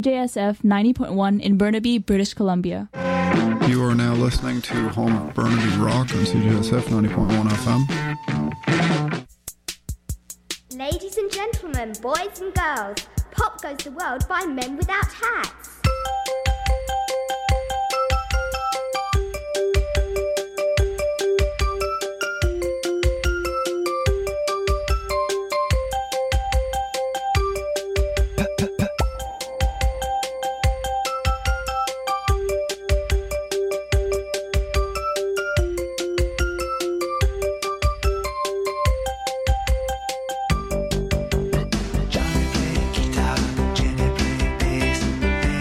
JSF 90.1 in Burnaby, British Columbia. You are now listening to Home of Burnaby Rock on CJSF 90.1 FM. Ladies and gentlemen, boys and girls, Pop Goes the World by Men Without Hats. Johnny played guitar, Jenny played bass.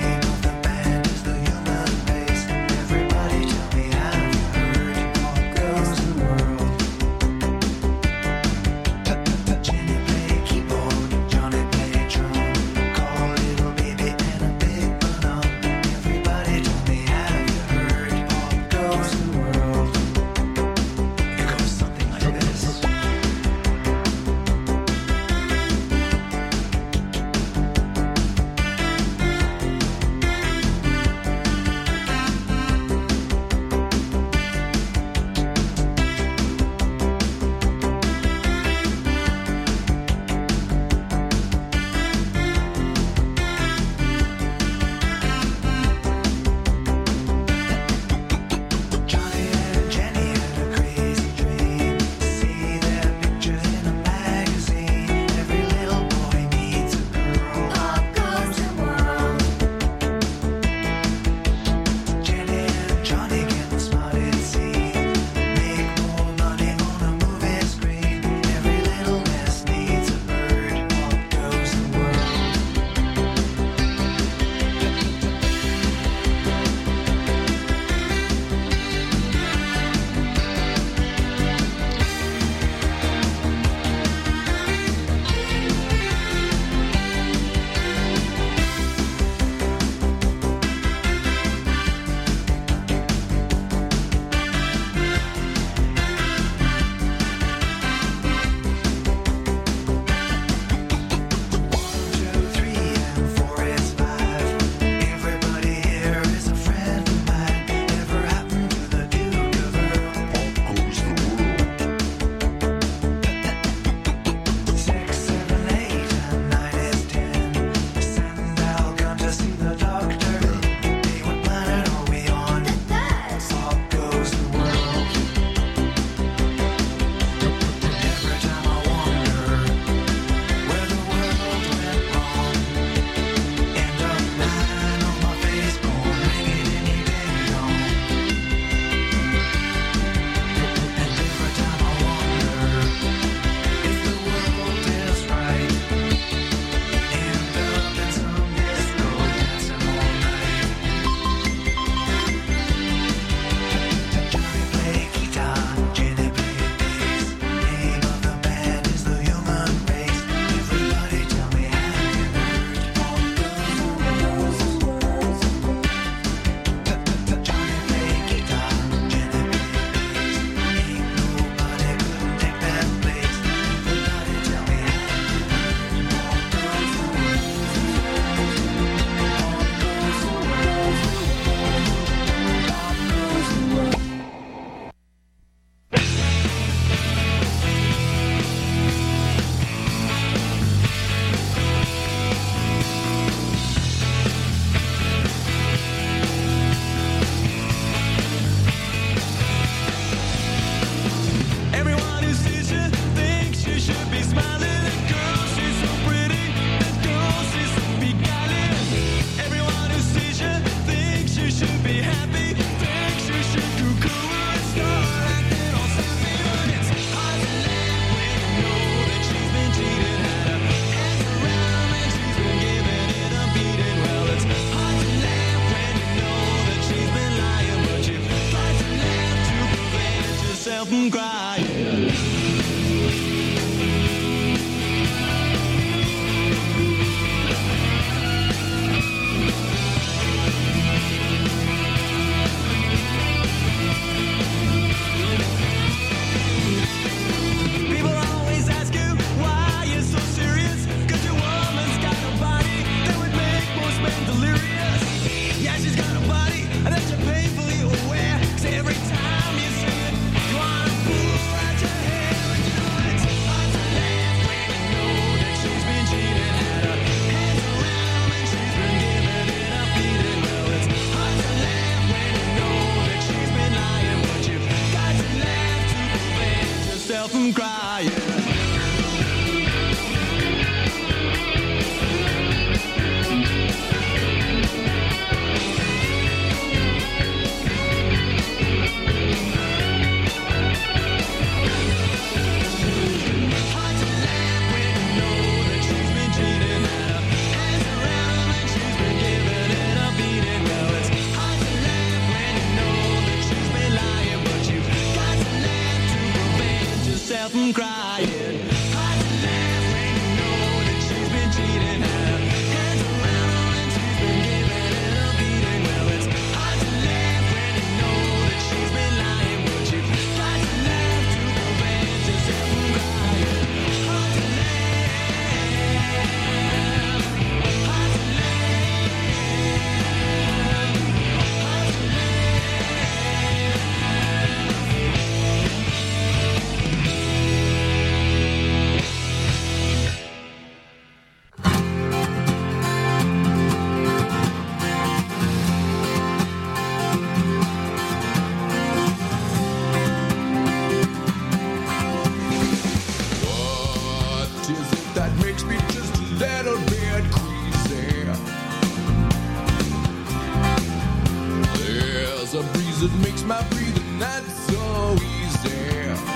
'cause it makes my breathing not so easy.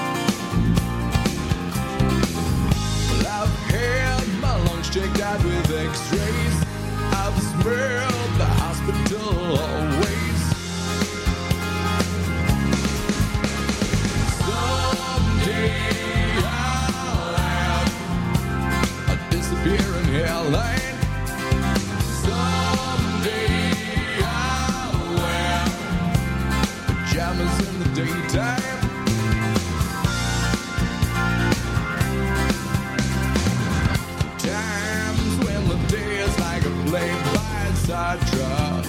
Well, I've had my lungs checked out with x-rays. I've smelled the hospital always. Someday I'll have a disappearing hairline. Someday I'll wear pajamas in the daytime. Times when the day is like a play-by-side truck.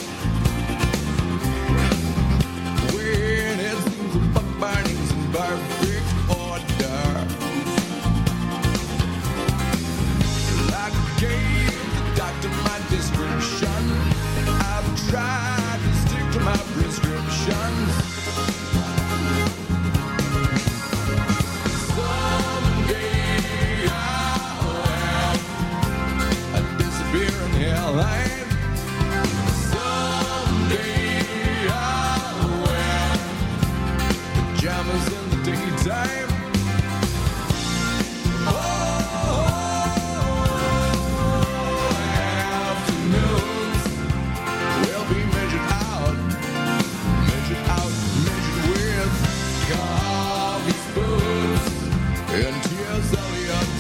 When it seems the buck burning's in perfect order. I gave the doctor my description. I've tried to stick to my prescriptions. Someday I'll have a disappearing hairline. Someday I'll wear pajamas in the daytime. Afternoons will be measured with coffee spoons and tears Elliott.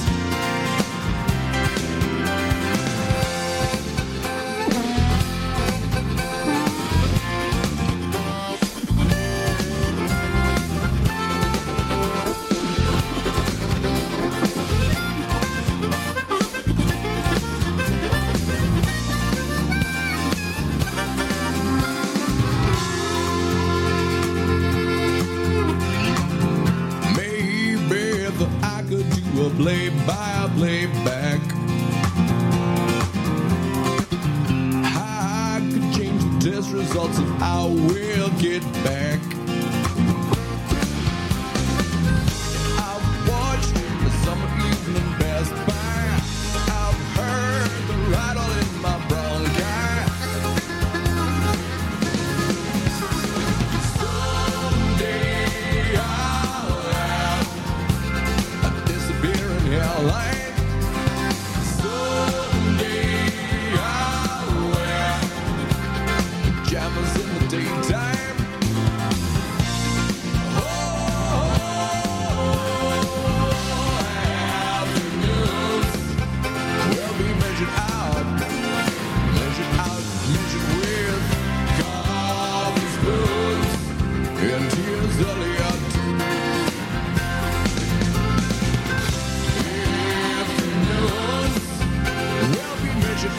Maybe that I could do a play-by-playback. I could change the test results and I will get back. I've watched the summer evening pass by. I've heard the rattle in my bronchi. Someday I'll have a disappearing hairline. Someday I'll wear pajamas in the daytime. Afternoons will be measured with coffee spoons and tears Elliott. Afternoons will be measured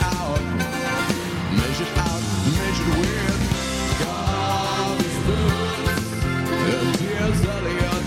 with coffee spoons and tears Elliott.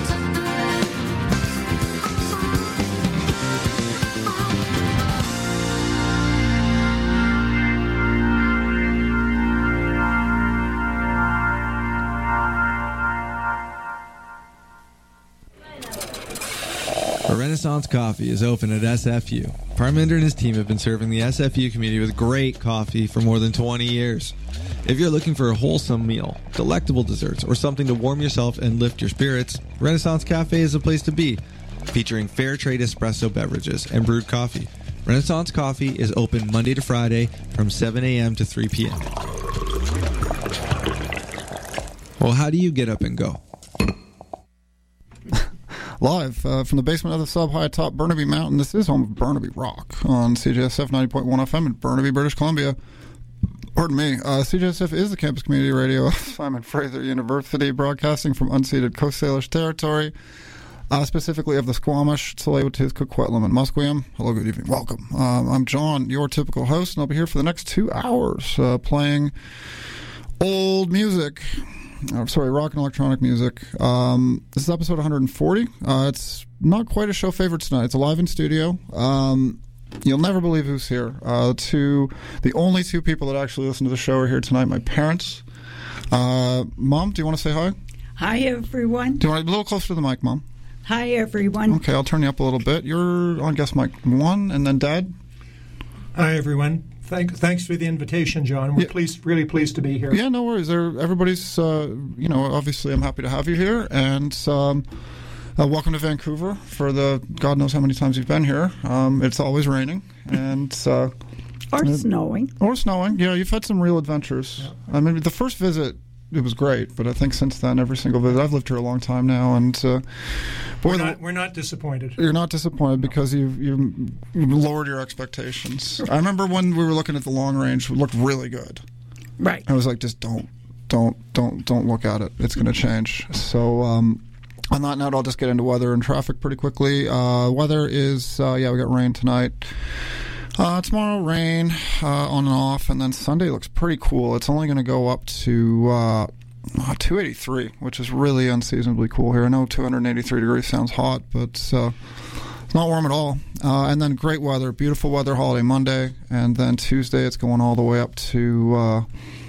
Renaissance Coffee is open at SFU. Parminder and his team have been serving the SFU community with great coffee for more than 20 years. If you're looking for a wholesome meal, delectable desserts, or something to warm yourself and lift your spirits, Renaissance Cafe is a place to be. Featuring fair trade espresso beverages and brewed coffee, Renaissance Coffee is open Monday to Friday from 7 a.m. to 3 p.m. Well, how do you get up and go? Live from the basement of the sub high atop Burnaby Mountain, this is home of Burnaby Rock on CJSF 90.1 FM in Burnaby, British Columbia. Pardon me. CJSF is the campus community radio of Simon Fraser University, broadcasting from unceded Coast Salish territory, specifically of the Squamish, Tsleil-Waututh, Coquitlam, and Musqueam. Hello, good evening, welcome. I'm John, your typical host, and I'll be here for the next 2 hours playing old music. Rock and electronic music. This is episode 140. It's not quite a show favorite tonight. It's a live in studio. You'll never believe who's here. The only two people that actually listen to the show are here tonight. My parents. Mom, do you want to say hi? Hi, everyone. Do you want to be a little closer to the mic, Mom? Hi, everyone. Okay, I'll turn you up a little bit. You're on guest mic 1, and then Dad? Hi, everyone. Thanks for the invitation, John. We're really pleased to be here. Yeah, no worries. Everybody's, obviously I'm happy to have you here, and welcome to Vancouver for the God knows how many times you've been here. It's always raining, and or snowing. Or snowing. Yeah, you've had some real adventures. Yeah. I mean, the first visit, it was great, but I think since then, every single visit, I've lived here a long time now, and we're not disappointed. You're not disappointed because you've lowered your expectations. I remember when we were looking at the long range, it looked really good. Right. I was like, just don't look at it. It's going to change. So on that note, I'll just get into weather and traffic pretty quickly. Weather is we got rain tonight. Tomorrow, rain on and off, and then Sunday looks pretty cool. It's only going to go up to 283, which is really unseasonably cool here. I know 283 degrees sounds hot, but it's not warm at all. And then great weather, beautiful weather, holiday Monday, and then Tuesday it's going all the way up to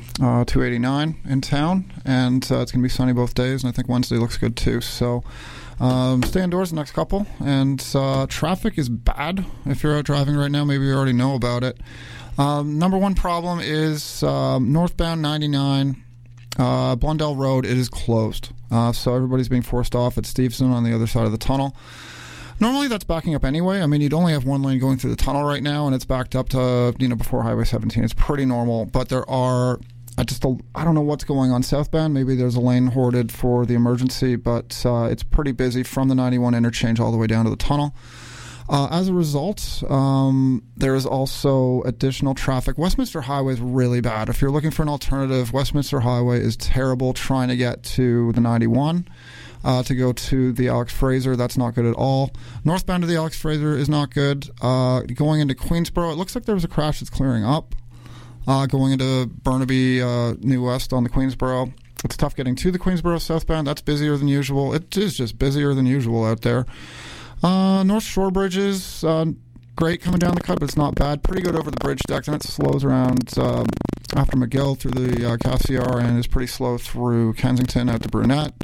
289 in town, and it's going to be sunny both days, and I think Wednesday looks good too. So stay indoors the next couple, and traffic is bad if you're out driving right now. Maybe you already know about it. Number one problem is northbound 99 Blundell Road. It is closed, so everybody's being forced off at Stevenson on the other side of the tunnel. Normally that's backing up anyway. I mean, you'd only have one lane going through the tunnel right now, and it's backed up to before Highway 17. It's pretty normal, but there are I don't know what's going on southbound. Maybe there's a lane hoarded for the emergency, but it's pretty busy from the 91 interchange all the way down to the tunnel. As a result, there is also additional traffic. Westminster Highway is really bad. If you're looking for an alternative, Westminster Highway is terrible trying to get to the 91. To go to the Alex Fraser, that's not good at all. Northbound to the Alex Fraser is not good. Going into Queensboro, it looks like there was a crash that's clearing up. Going into Burnaby, New West on the Queensboro, it's tough getting to the Queensboro southbound. That's busier than usual. It is just busier than usual out there. North Shore bridges, great coming down the cut, but it's not bad. Pretty good over the bridge deck. Then it slows around after McGill through the Cassiar, and is pretty slow through Kensington out to Brunette.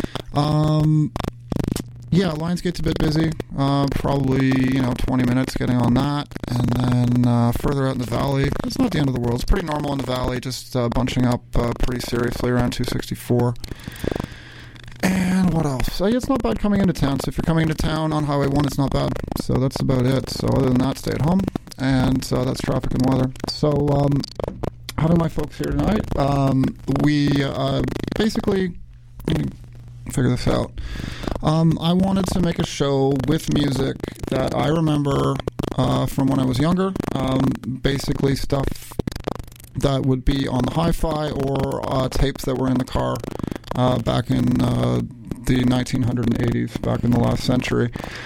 Lionsgate's a bit busy. Probably 20 minutes getting on that, and then further out in the valley, it's not the end of the world. It's pretty normal in the valley, just bunching up pretty seriously around 264. And what else? It's not bad coming into town. So if you're coming into town on Highway 1, it's not bad. So that's about it. So other than that, stay at home. And that's traffic and weather. So having my folks here tonight, we basically... Let me figure this out. I wanted to make a show with music that I remember from when I was younger. Basically stuff that would be on the hi-fi or tapes that were in the car back in the 1980s, back in the last century.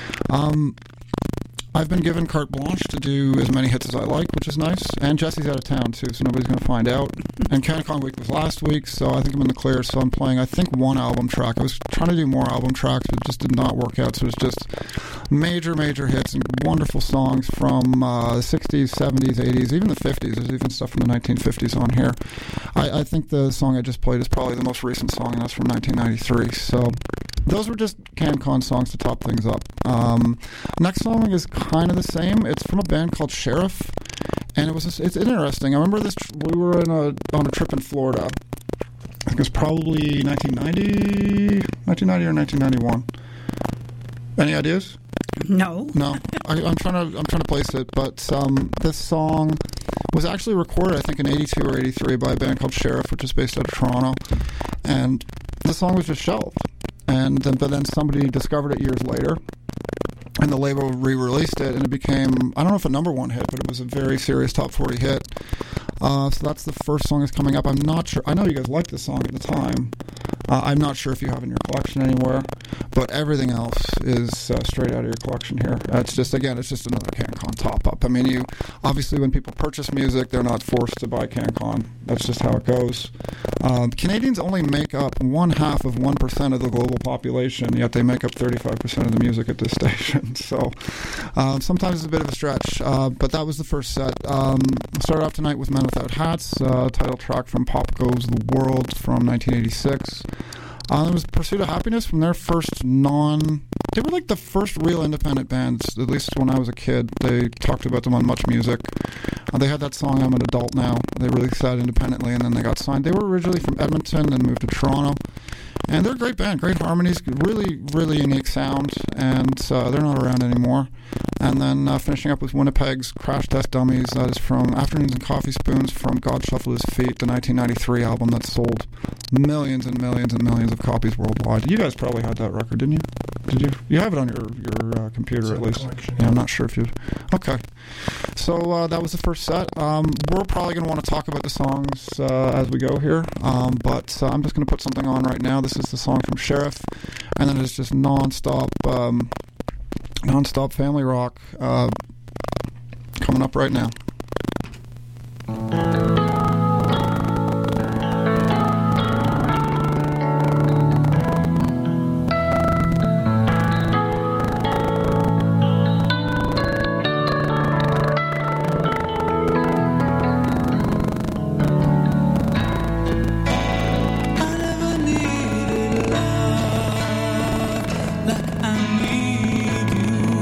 I've been given carte blanche to do as many hits as I like, which is nice. And Jesse's out of town, too, so nobody's going to find out. And CanCon Week was last week, so I think I'm in the clear. So I'm playing, I think, one album track. I was trying to do more album tracks, but it just did not work out. So it's just major hits and wonderful songs from the 60s, 70s, 80s, even the 50s. There's even stuff from the 1950s on here. I think the song I just played is probably the most recent song, and that's from 1993. So those were just CanCon songs to top things up. Next song is kind of the same. It's from a band called Sheriff, and it's interesting. I remember this. We were on a trip in Florida. I think it was probably 1990 or 1991. Any ideas? No. I'm trying to place it, but this song was actually recorded, I think, in 82 or 83 by a band called Sheriff, which is based out of Toronto, and the song was just shelved. But then somebody discovered it years later, and the label re-released it, and it became, I don't know if a number one hit, but it was a very serious top 40 hit. So that's the first song that's coming up. I'm not sure. I know you guys liked this song at the time. I'm not sure if you have it in your collection anywhere, but everything else is straight out of your collection here. It's just another CanCon top-up. I mean, obviously when people purchase music, they're not forced to buy CanCon. That's just how it goes. Canadians only make up 0.5% of the global population, yet they make up 35% of the music at this station. So sometimes it's a bit of a stretch, but that was the first set. Started off tonight with Men Without Hats, title track from Pop Goes the World from 1986. There was Pursuit of Happiness from their first non They were like the first real independent bands, at least when I was a kid. They talked about them on Much Music. They had that song, I'm an Adult Now. They released that independently, and then they got signed. They were originally from Edmonton and moved to Toronto. And they're a great band, great harmonies, really, really unique sound, and they're not around anymore. And then finishing up with Winnipeg's Crash Test Dummies, that is from Afternoons and Coffee Spoons, from God Shuffle His Feet, the 1993 album that sold millions and millions and millions of copies worldwide. You guys probably had that record, didn't you? Did you? You have it on your computer at least. Yeah, I'm not sure if you... Okay. So that was the first set. We're probably going to want to talk about the songs as we go here, but I'm just going to put something on right now. This is the song from Sheriff, and then it's just non-stop family rock coming up right now.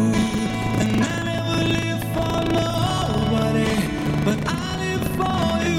But I live for you.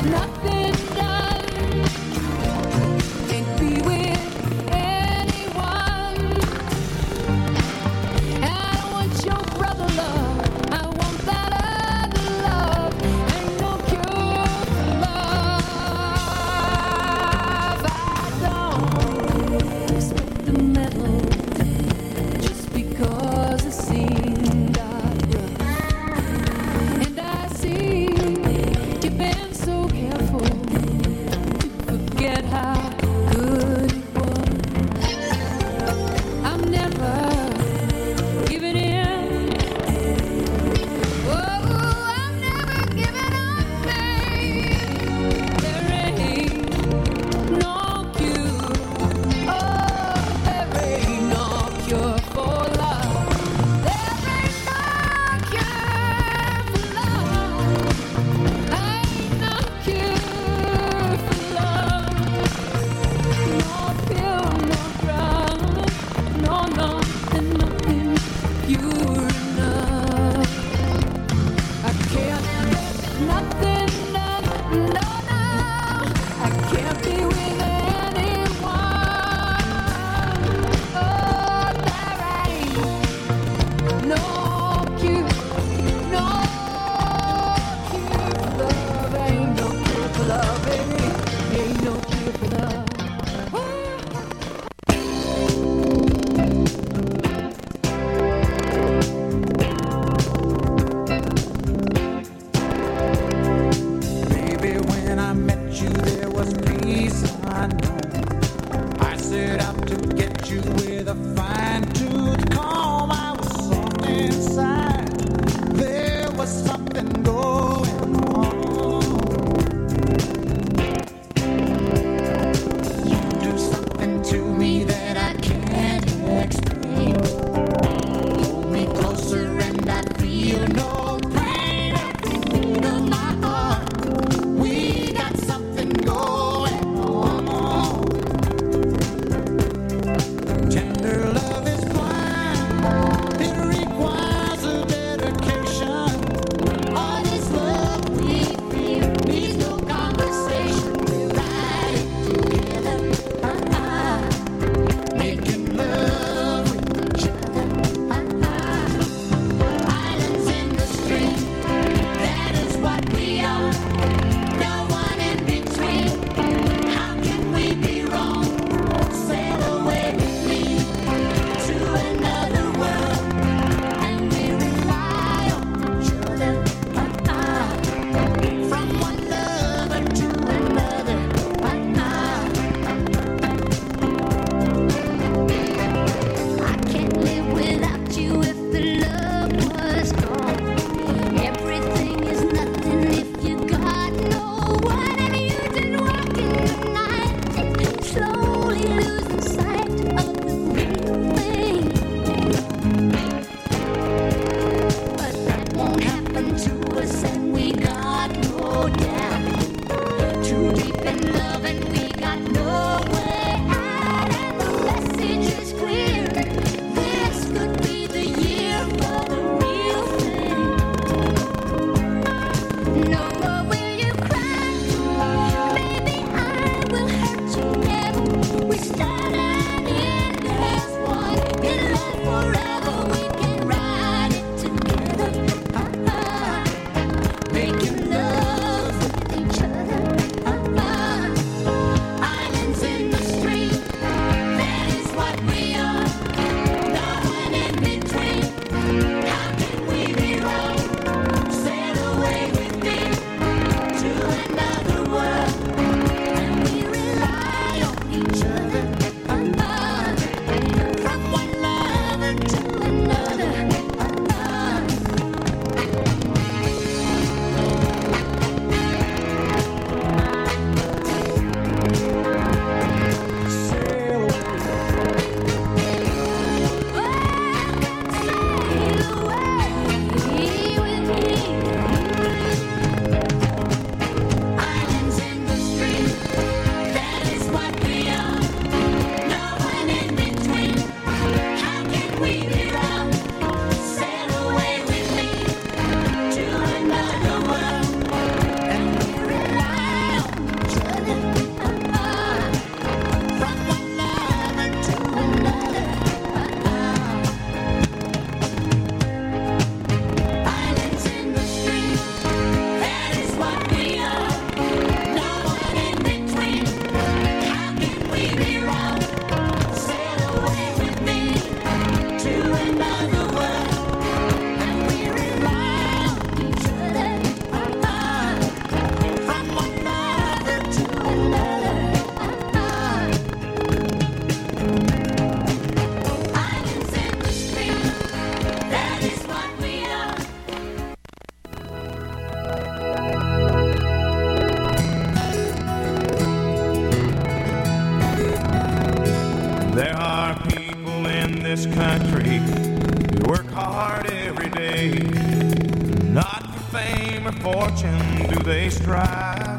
nothing done. Can't be with anyone. I don't want your brother love. I want that other love. Ain't no cure for love. I don't expect the medal just because it seemed obvious. And I see you've been so careful to forget how good it was. I'm never giving in. Oh, I'm never giving up, babe. There ain't no cure. Oh, there ain't no cure for love. There ain't no cure for love. Ain't no cure for love. No pill, no drug. No, and nothing pure enough. I can't get nothing done. No, I can't be with anyone. Oh, there ain't no cure, no cure for love. Ain't no cure for love, baby. Ain't no cure for love. Baby, when I met you, there was peace unknown. I set out to get you with a fine-tooth comb. I was soft inside. There was something going on. You do something to me that I can't explain. Hold me closer and I feel no pain. A beat of my heart. We got something going on. Tender love is do they strive,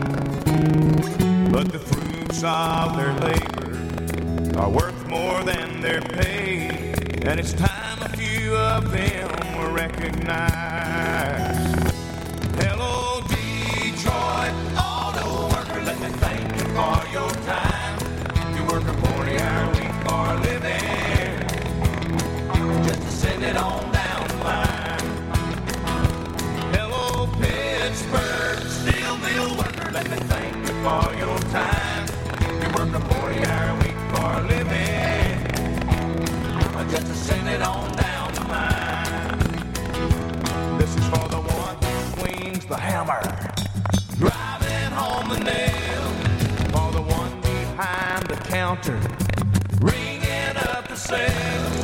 but the fruits of their labor are worth more than their pay, and it's time a few of them were recognized. Hello, Detroit auto worker, let me thank you for your time. You work a 40-hour week for a living, just to send it on down the line. Hello, Pittsburgh steel mill worker, let me thank you for your time. You work a 40-hour week for a living, just to send it on down the line. This is for the one who swings the hammer, driving home the nail. For the one behind the counter, ringing up the sales.